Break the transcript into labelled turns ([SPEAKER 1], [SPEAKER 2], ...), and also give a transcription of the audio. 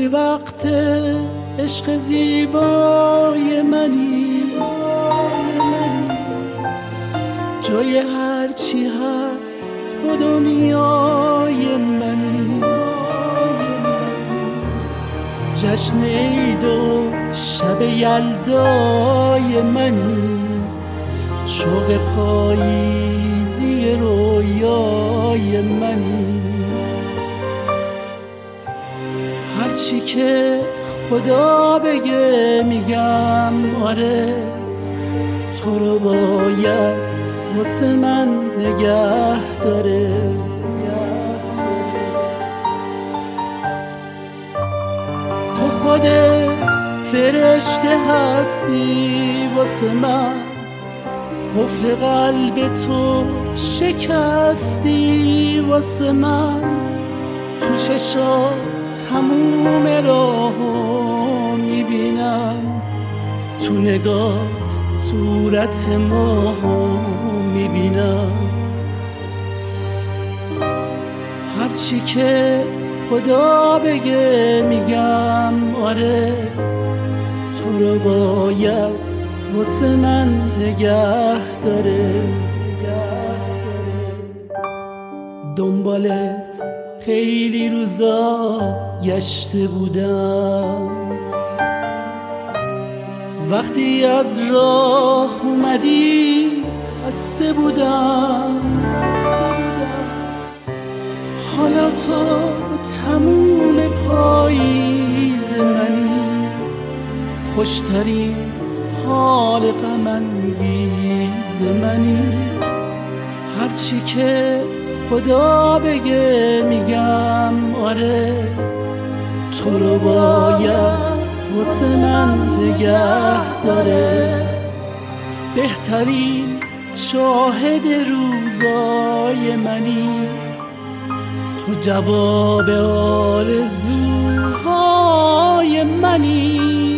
[SPEAKER 1] گاهی وقت عشق زیبای منی، جای هرچی هست تو دنیای منی. جشن عید و شب یلدای منی، شوق پاییزی رویای منی. هرچی که خدا بگه میگم آره، تو رو باید واسه من نگه داره. تو خود فرشته هستی واسه من، قفل قلب تو شکستی واسه من. تو چشات تموم راهو میبینم، تو نگات صورت ماهو میبینم. هرچی که خدا بگه میگم آره، تو رو باید واسه من نگه داره. دنبالت خیلی روزا گشته بودم، وقتی از راه اومدی خسته بودم. حالا تو تموم پاییز منی، خوشترین حال غم انگیز منی. هرچی که خدا بگه میگم آره، تو رو باید واسه من نگه داره. بهترین شاهد روزای منی، تو جواب آرزوهای منی.